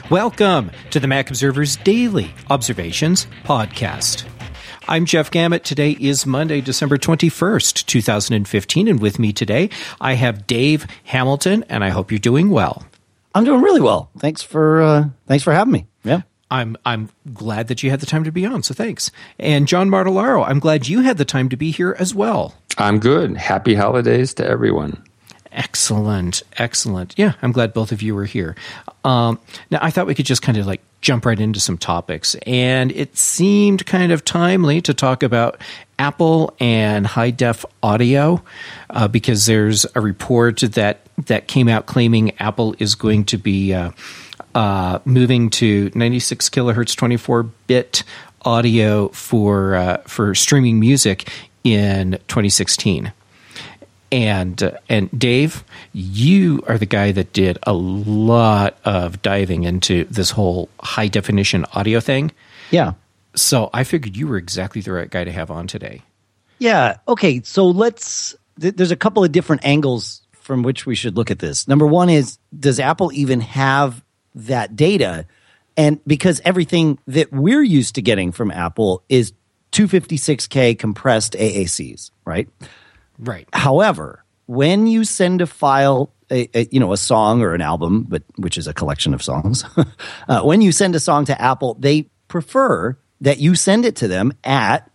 Welcome to the Mac Observer's Daily Observations Podcast. I'm Jeff Gamet. Today is Monday, December 21st, 2015, and with me today, I have Dave Hamilton, and I hope you're doing well. I'm doing really well. Thanks for having me. Yeah. I'm glad that you had the time to be on, so thanks. And John Martellaro, I'm glad you had the time to be here as well. I'm good. Happy holidays to everyone. Excellent. Yeah, I'm glad both of you were here. Now, I thought we could just kind of like jump right into some topics, and it seemed kind of timely to talk about Apple and high-def audio because there's a report that came out claiming Apple is going to be moving to 96 kilohertz 24-bit audio for streaming music in 2016. And Dave, you are the guy that did a lot of diving into this whole high definition audio thing. Yeah. So I figured you were exactly the right guy to have on today. Yeah. Okay. So there's a couple of different angles from which we should look at this. Number one is, does Apple even have that data? And because everything that we're used to getting from Apple is 256K compressed AACs, right? Right. However, when you send a file, a song or an album, which is a collection of songs, when you send a song to Apple, they prefer that you send it to them at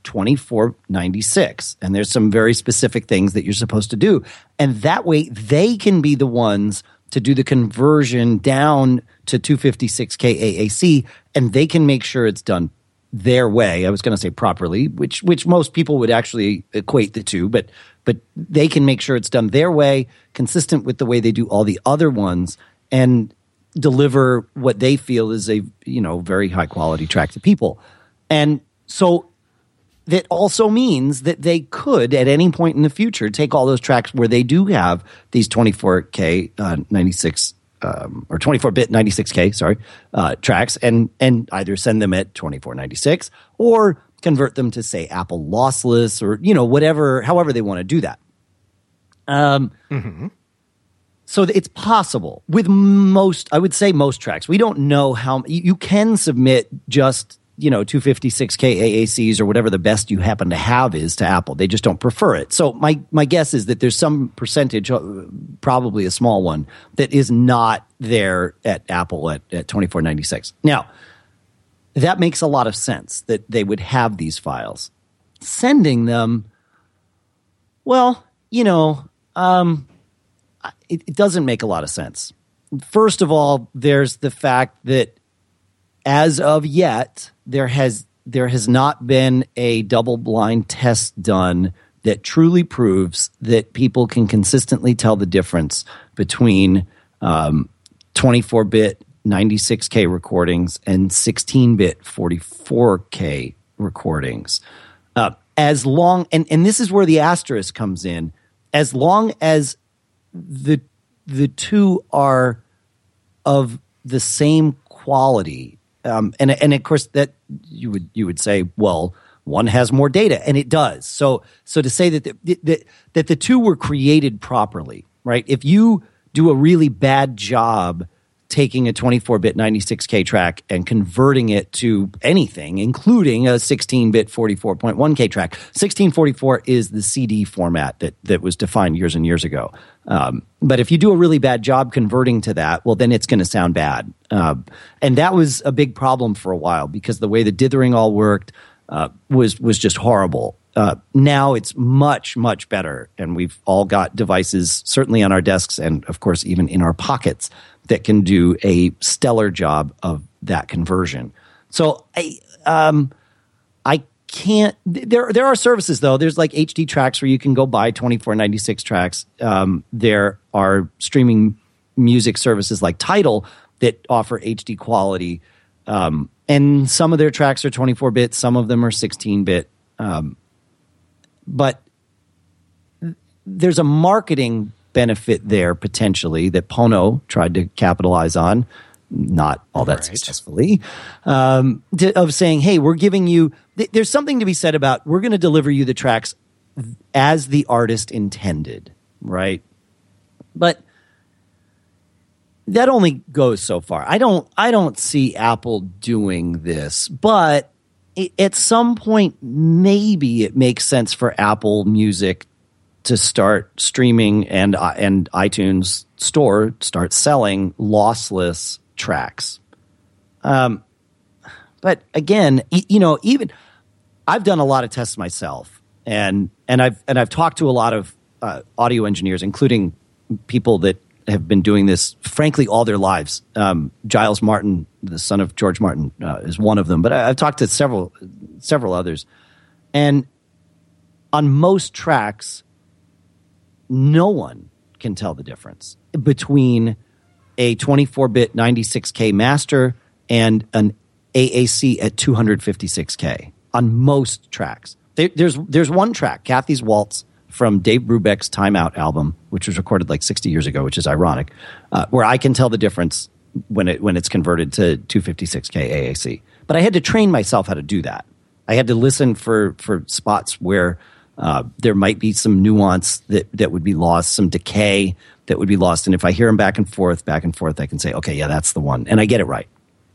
2496. And there's some very specific things that you're supposed to do. And that way they can be the ones to do the conversion down to 256K AAC, and they can make sure it's done their way. I was going to say properly, which most people would actually equate the two, but they can make sure it's done their way, consistent with the way they do all the other ones, and deliver what they feel is a very high quality track to people. And so that also means that they could at any point in the future take all those tracks where they do have these 24K 96 or 24-bit 96K, tracks, and either send them at 2496 or convert them to, say, Apple lossless or, however they want to do that. So it's possible with most tracks. We don't know how you can submit just 256K AACs or whatever the best you happen to have is to Apple. They just don't prefer it. So my guess is that there's some percentage, probably a small one, that is not there at Apple at 2496. Now, that makes a lot of sense that they would have these files. Sending them, well, it doesn't make a lot of sense. First of all, there's the fact that as of yet, there has not been a double-blind test done that truly proves that people can consistently tell the difference between 24-bit 96K recordings and 16-bit 44K recordings. As long, and this is where the asterisk comes in, as long as the two are of the same quality. And of course that you would say, well, one has more data, and it does. So to say that the two were created properly, right? If you do a really bad job taking a 24-bit 96K track and converting it to anything, including a 16-bit 44.1K track. 1644 is the CD format that was defined years and years ago. But if you do a really bad job converting to that, well, then it's going to sound bad. And that was a big problem for a while because the way the dithering all worked was just horrible. Now it's much, much better. And we've all got devices, certainly on our desks and, of course, even in our pockets, that can do a stellar job of that conversion. So I can't. There are services though. There's like HD tracks where you can go buy 2496 tracks. There are streaming music services like Tidal that offer HD quality, and some of their tracks are 24-bit. Some of them are 16-bit. But there's a marketing benefit there potentially that Pono tried to capitalize on, not all that successfully, of saying, hey, we're giving you, there's something to be said about we're going to deliver you the tracks as the artist intended, right? But that only goes so far. I don't see Apple doing this, but at some point, maybe it makes sense for Apple Music to start streaming and iTunes Store start selling lossless tracks. But again, even I've done a lot of tests myself, and I've talked to a lot of audio engineers, including people that have been doing this, frankly, all their lives. Giles Martin, the son of George Martin, is one of them. But I've talked to several others, and on most tracks, no one can tell the difference between a 24-bit 96K master and an AAC at 256K on most tracks. There's one track, Kathy's Waltz, from Dave Brubeck's Time Out album, which was recorded like 60 years ago, which is ironic, where I can tell the difference when it's converted to 256K AAC. But I had to train myself how to do that. I had to listen for spots where there might be some nuance that would be lost, some decay that would be lost. And if I hear them back and forth, I can say, okay, yeah, that's the one. And I get it right.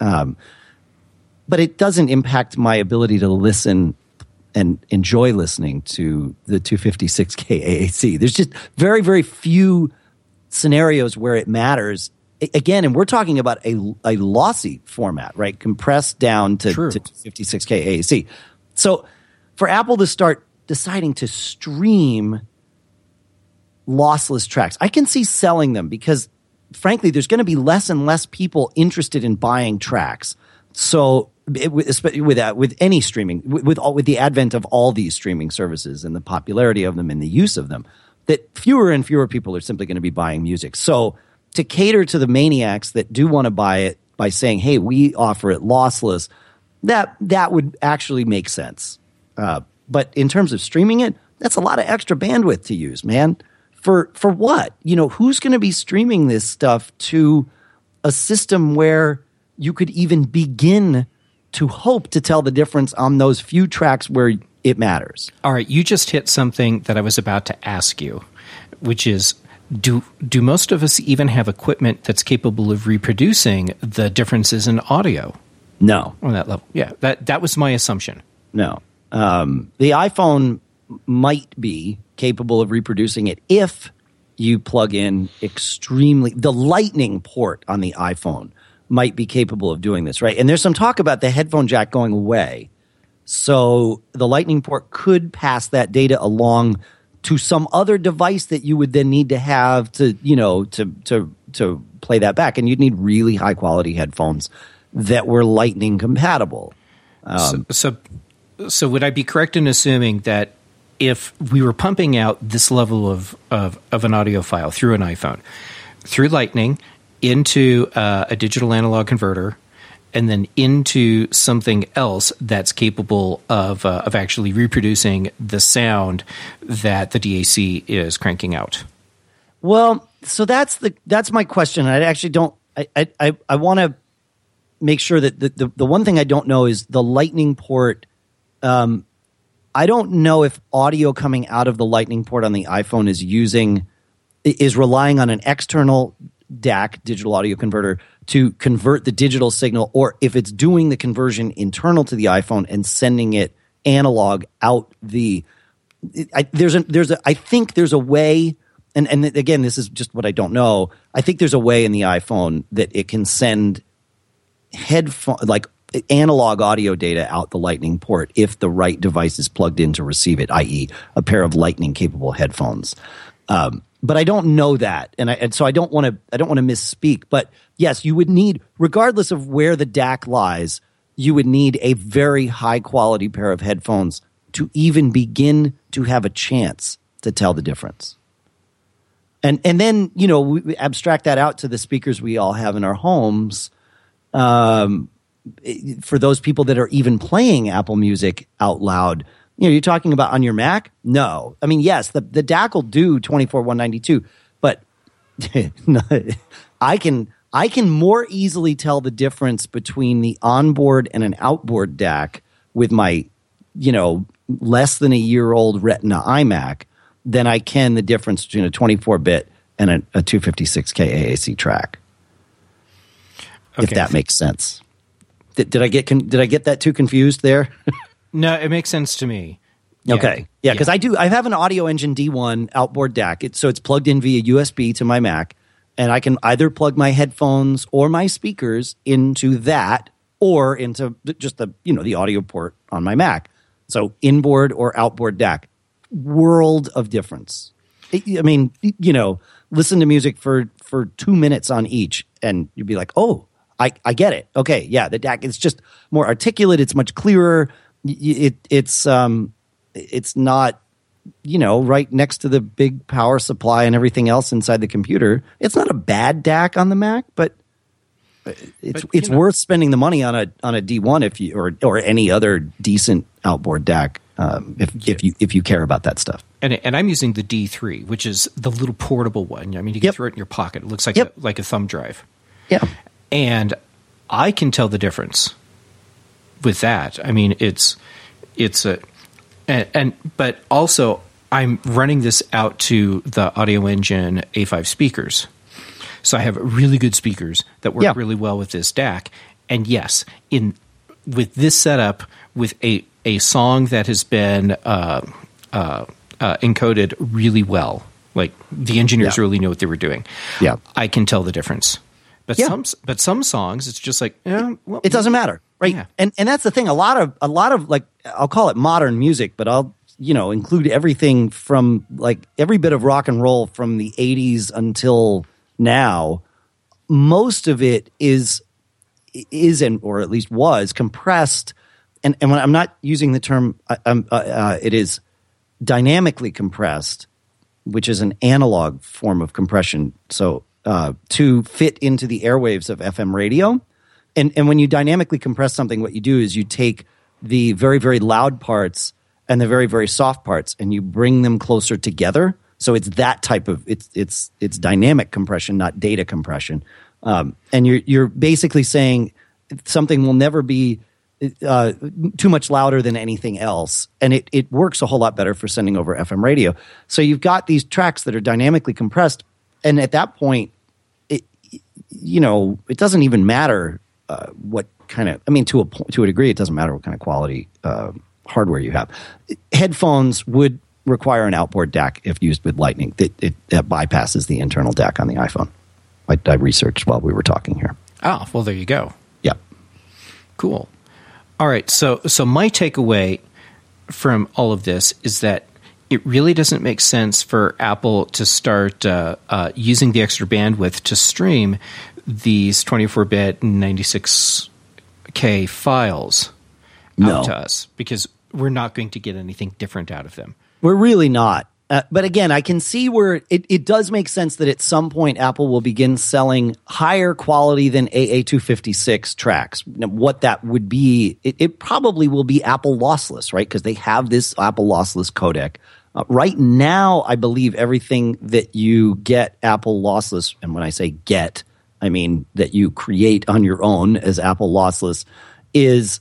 But it doesn't impact my ability to listen and enjoy listening to the 256K AAC. There's just very, very few scenarios where it matters. Again, and we're talking about a lossy format, right? Compressed down to 256K AAC. So for Apple to start deciding to stream lossless tracks, I can see selling them because, frankly, there's going to be less and less people interested in buying tracks. So with any streaming, with the advent of all these streaming services and the popularity of them and the use of them, that fewer and fewer people are simply going to be buying music. So to cater to the maniacs that do want to buy it by saying, hey, we offer it lossless, that would actually make sense. But in terms of streaming it, that's a lot of extra bandwidth to use, man. For what? Who's going to be streaming this stuff to a system where you could even begin to hope to tell the difference on those few tracks where it matters? All right, you just hit something that I was about to ask you, which is, do most of us even have equipment that's capable of reproducing the differences in audio? No. On that level. Yeah, that was my assumption. No. The iPhone might be capable of reproducing it if you plug in the Lightning port on the iPhone might be capable of doing this, right? And there's some talk about the headphone jack going away. So the Lightning port could pass that data along to some other device that you would then need to have to play that back. And you'd need really high quality headphones that were Lightning compatible. So would I be correct in assuming that if we were pumping out this level of an audio file through an iPhone, through Lightning, into a digital analog converter, and then into something else that's capable of actually reproducing the sound that the DAC is cranking out? Well, so that's my question. I actually don't. I want to make sure that the one thing I don't know is the Lightning port. I don't know if audio coming out of the Lightning port on the iPhone is relying on an external DAC, digital audio converter, to convert the digital signal, or if it's doing the conversion internal to the iPhone and sending it analog out I think there's a way, and again, this is just what I don't know. I think there's a way in the iPhone that it can send analog audio data out the Lightning port if the right device is plugged in to receive it, i.e. a pair of Lightning capable headphones. But I don't know that, and so I don't want to misspeak. But yes, you would need, regardless of where the DAC lies, you would need a very high quality pair of headphones to even begin to have a chance to tell the difference. And then we abstract that out to the speakers we all have in our homes. For those people that are even playing Apple Music out loud. You're talking about on your Mac? No. I mean, yes, the DAC will do 24.192, but I can more easily tell the difference between the onboard and an outboard DAC with my, less than a year old Retina iMac than I can the difference between a 24-bit and a 256K AAC track. if that makes sense. Did I get that too confused there? No, it makes sense to me. Yeah. Okay. Yeah, because I have an Audio Engine D1 outboard DAC. So it's plugged in via USB to my Mac, and I can either plug my headphones or my speakers into that or into just the audio port on my Mac. So inboard or outboard DAC. World of difference. I mean, listen to music for 2 minutes on each, and you'd be like, oh, I get it. Okay, yeah, the DAC is just more articulate. It's much clearer. It's not, right next to the big power supply and everything else inside the computer. It's not a bad DAC on the Mac, but it's worth spending the money on a D1 if you or any other decent outboard DAC if you care about that stuff. And I'm using the D3, which is the little portable one. I mean, you can throw it in your pocket. It looks like a thumb drive. Yeah. And I can tell the difference with that. I mean, but also I'm running this out to the Audio Engine A5 speakers. So I have really good speakers that work really well with this DAC. And yes, with this setup, with a song that has been encoded really well, like the engineers really know what they were doing. Yeah, I can tell the difference. But some songs, it's just like it doesn't matter, right? Yeah. And that's the thing. A lot of like, I'll call it modern music, but I'll include everything from like every bit of rock and roll from the 80s until now. Most of it is or at least was compressed. And when I'm not using the term, it is dynamically compressed, which is an analog form of compression. So to fit into the airwaves of FM radio. And when you dynamically compress something, what you do is you take the very, very loud parts and the very, very soft parts, and you bring them closer together. So it's that type of it's dynamic compression, not data compression. And you're basically saying something will never be too much louder than anything else, and it works a whole lot better for sending over FM radio. So you've got these tracks that are dynamically compressed, and at that point, it doesn't even matter what kind of. I mean, to a degree, it doesn't matter what kind of quality hardware you have. Headphones would require an outboard DAC if used with Lightning. That bypasses the internal DAC on the iPhone. I researched while we were talking here. Oh, well, there you go. Yeah. Cool. All right. So my takeaway from all of this is that it really doesn't make sense for Apple to start using the extra bandwidth to stream these 24-bit 96K files out to us, because we're not going to get anything different out of them. We're really not. But again, I can see where it does make sense that at some point Apple will begin selling higher quality than AA256 tracks. Now, what that would be, it probably will be Apple lossless, right? Because they have this Apple lossless codec. Right now, I believe everything that you get Apple lossless, and when I say get, I mean that you create on your own as Apple lossless, is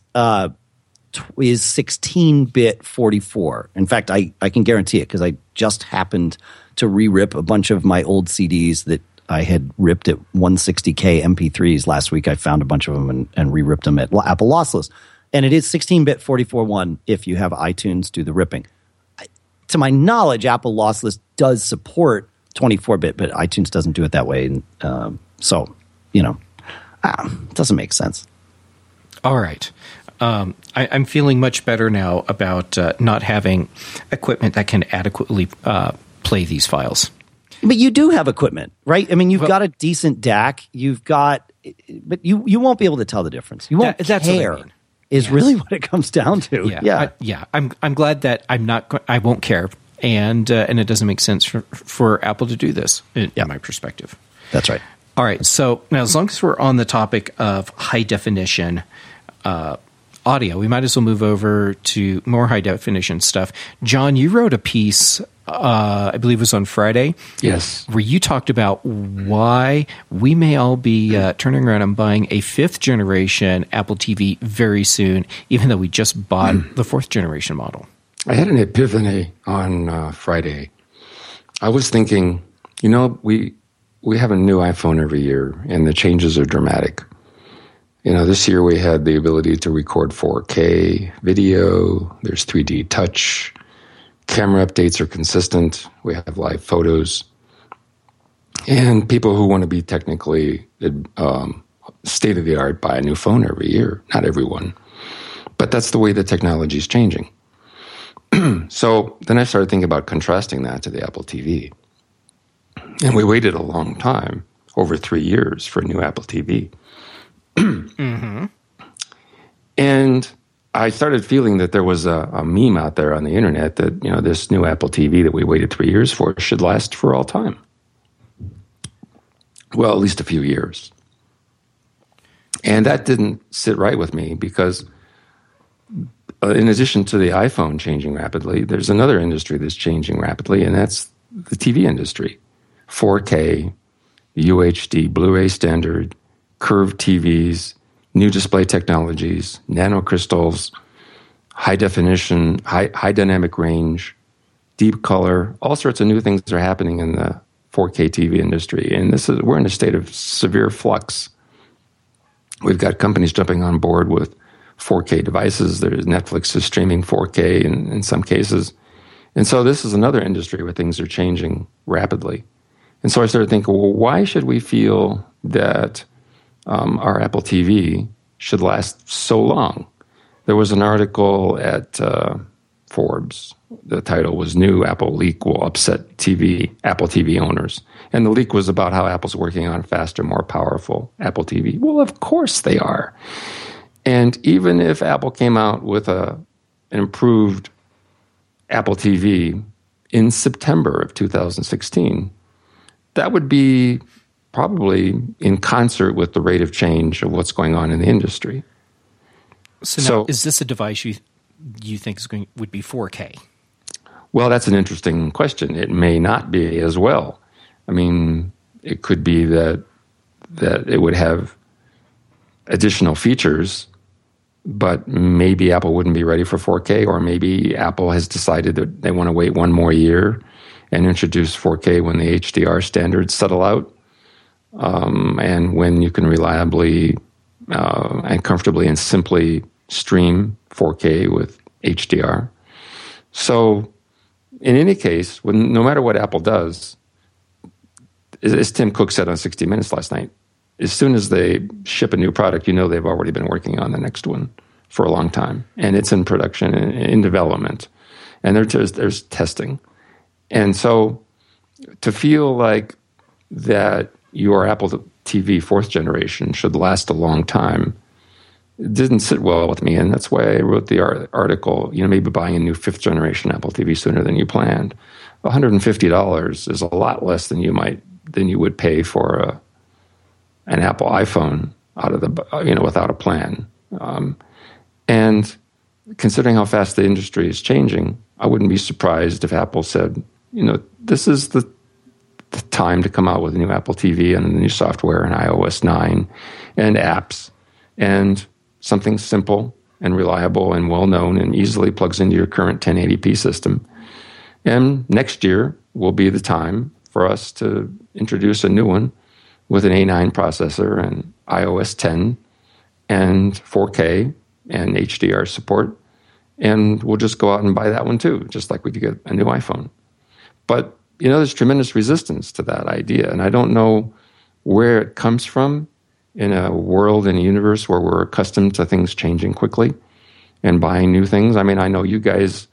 16-bit 44. In fact, I can guarantee it because I just happened to re-rip a bunch of my old CDs that I had ripped at 160K MP3s last week. I found a bunch of them and re-ripped them at Apple lossless. And it is 16-bit 44.1 if you have iTunes do the ripping. To my knowledge, Apple lossless does support 24-bit, but iTunes doesn't do it that way. And, it doesn't make sense. All right. I'm feeling much better now about not having equipment that can adequately play these files. But you do have equipment, right? I mean, you've got a decent DAC. But you won't be able to tell the difference. You won't that's care. What I mean. Is really what it comes down to. Yeah. I'm glad that I won't care, and it doesn't make sense for Apple to do this in my perspective. That's right. All right. So now, as long as we're on the topic of high definition audio, we might as well move over to more high definition stuff. John, you wrote a piece, I believe it was on Friday. Yes. Where you talked about why we may all be turning around and buying a 5th generation Apple TV very soon, even though we just bought the 4th generation model. I had an epiphany on Friday. I was thinking, we have a new iPhone every year, and the changes are dramatic. This year we had the ability to record 4K video. There's 3D touch. Camera updates are consistent. We have live photos. And people who want to be technically state-of-the-art buy a new phone every year. Not everyone. But that's the way the technology is changing. So then I started thinking about contrasting that to the Apple TV. And we waited a long time, over 3 years, for a new Apple TV. Mm-hmm. And I started feeling that there was a meme out there on the internet that, this new Apple TV that we waited 3 years for should last for all time. Well, at least a few years. And that didn't sit right with me because in addition to the iPhone changing rapidly, there's another industry that's changing rapidly, and that's the TV industry. 4K, UHD, Blu-ray standard, curved TVs, new display technologies, nanocrystals, high definition, high dynamic range, deep color, all sorts of new things are happening in the 4K TV industry. And we're in a state of severe flux. We've got companies jumping on board with 4K devices. Netflix is streaming 4K in some cases. And so this is another industry where things are changing rapidly. And so I started thinking, well, why should we feel that our Apple TV should last so long? There was an article at Forbes. The title was New Apple Leak Will Upset Apple TV Owners. And the leak was about how Apple's working on a faster, more powerful Apple TV. Well, of course they are. And even if Apple came out with an improved Apple TV in September of 2016, that would be probably in concert with the rate of change of what's going on in the industry. So now, is this a device you think would be 4K? Well, that's an interesting question. It may not be as well. I mean, it could be that it would have additional features, but maybe Apple wouldn't be ready for 4K, or maybe Apple has decided that they want to wait one more year and introduce 4K when the HDR standards settle out, and when you can reliably and comfortably and simply stream 4K with HDR. So in any case, no matter what Apple does, as Tim Cook said on 60 Minutes last night, as soon as they ship a new product, they've already been working on the next one for a long time. And it's in production and in development. And there's testing. And so to feel like that your Apple TV 4th generation should last a long time, it didn't sit well with me. And that's why I wrote the article, maybe buying a new 5th generation Apple TV sooner than you planned. $150 is a lot less than you would pay for an Apple iPhone without a plan. And considering how fast the industry is changing, I wouldn't be surprised if Apple said, this is the time to come out with a new Apple TV and the new software and iOS 9 and apps and something simple and reliable and well-known and easily plugs into your current 1080p system. And next year will be the time for us to introduce a new one with an A9 processor and iOS 10 and 4K and HDR support. And we'll just go out and buy that one too, just like we could get a new iPhone. But, there's tremendous resistance to that idea. And I don't know where it comes from in a world, in a universe where we're accustomed to things changing quickly and buying new things. I mean, I know you guys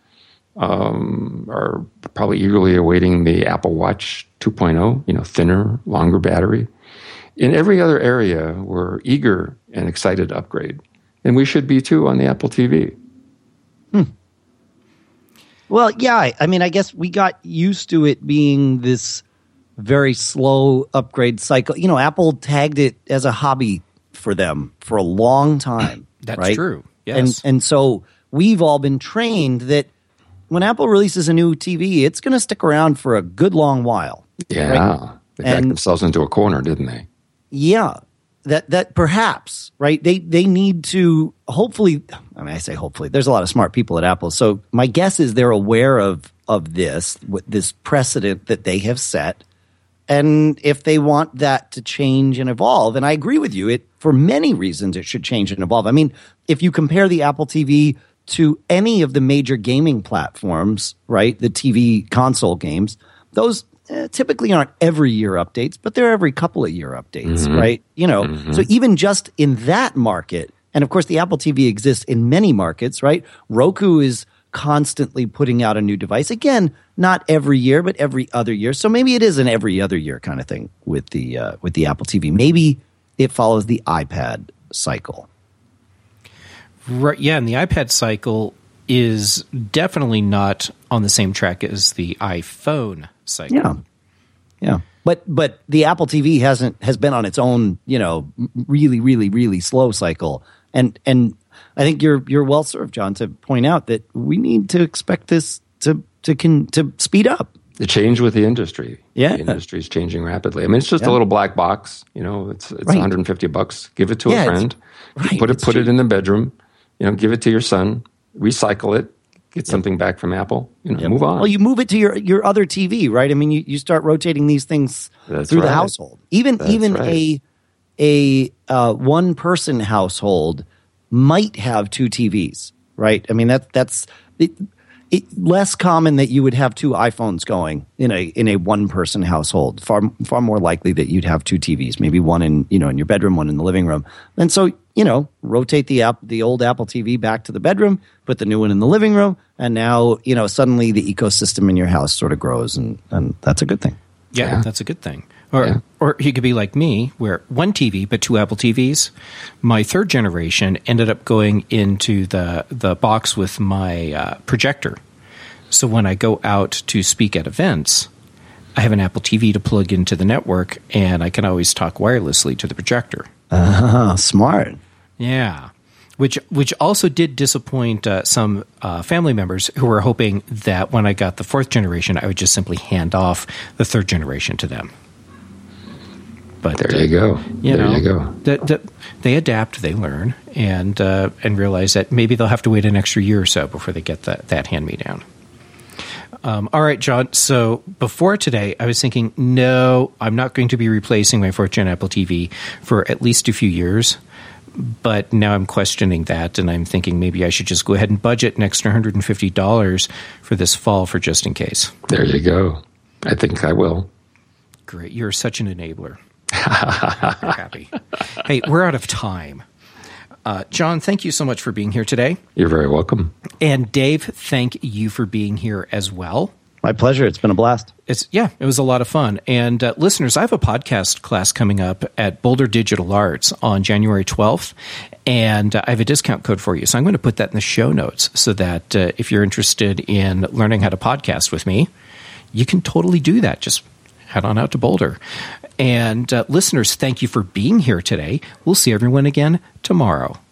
are probably eagerly awaiting the Apple Watch 2.0, thinner, longer battery. In every other area, we're eager and excited to upgrade. And we should be too on the Apple TV. Well, yeah, I mean, I guess we got used to it being this very slow upgrade cycle. Apple tagged it as a hobby for them for a long time. That's right? true. Yes. And so we've all been trained that when Apple releases a new TV, it's going to stick around for a good long while. Yeah. Right? They backed themselves into a corner, didn't they? Yeah. That perhaps, right? They need to hopefully, I say hopefully, there's a lot of smart people at Apple. So my guess is they're aware of this precedent that they have set. and if they want that to change and evolve, and I agree with you, for many reasons it should change and evolve. I mean, if you compare the Apple TV to any of the major gaming platforms, right, the TV console games, those typically aren't every year updates, but they're every couple of year updates, right? So even just in that market, and of course the Apple TV exists in many markets, right? Roku is constantly putting out a new device. Again, not every year, but every other year. So maybe it is an every other year kind of thing with the Apple TV. Maybe it follows the iPad cycle. Right. Yeah, and the iPad cycle is definitely not on the same track as the iPhone cycle. Yeah. But the Apple TV has been on its own, really, really, really slow cycle. And I think you're well served, John, to point out that we need to expect this to speed up. The change with the industry. Yeah. The industry is changing rapidly. I mean, it's just a little black box. It's right. $150. Give it to a friend. Right. Put it in the bedroom. Give it to your son. Recycle it. Get something back from Apple. Move on. Well, you move it to your other TV, right? I mean, you start rotating these things through the household. Even right. a one person household might have two TVs, right? I mean, that's less common that you would have two iPhones going in a one person household. Far more likely that you'd have two TVs, maybe one in your bedroom, one in the living room. And so rotate the old Apple TV back to the bedroom, put the new one in the living room, and now suddenly the ecosystem in your house sort of grows, and that's a good thing. Yeah, that's a good thing. Or you could be like me, where one TV but two Apple TVs. My third generation ended up going into the box with my projector. So when I go out to speak at events, I have an Apple TV to plug into the network, and I can always talk wirelessly to the projector. Smart. Yeah. Which also did disappoint some family members who were hoping that when I got the fourth generation, I would just simply hand off the third generation to them. But there you go. There you go. They adapt, they learn, and realize that maybe they'll have to wait an extra year or so before they get that hand-me-down. All right, John. So before today, I was thinking, no, I'm not going to be replacing my 4th Gen Apple TV for at least a few years. But now I'm questioning that, and I'm thinking maybe I should just go ahead and budget an extra $150 for this fall for just in case. There you go. I think I will. Great. You're such an enabler. I'm happy. Hey, we're out of time. John, thank you so much for being here today. You're very welcome. And Dave, thank you for being here as well. My pleasure. It's been a blast. It was a lot of fun. And listeners, I have a podcast class coming up at Boulder Digital Arts on January 12th, and I have a discount code for you. So I'm going to put that in the show notes so that if you're interested in learning how to podcast with me, you can totally do that. Just head on out to Boulder. And listeners, thank you for being here today. We'll see everyone again tomorrow.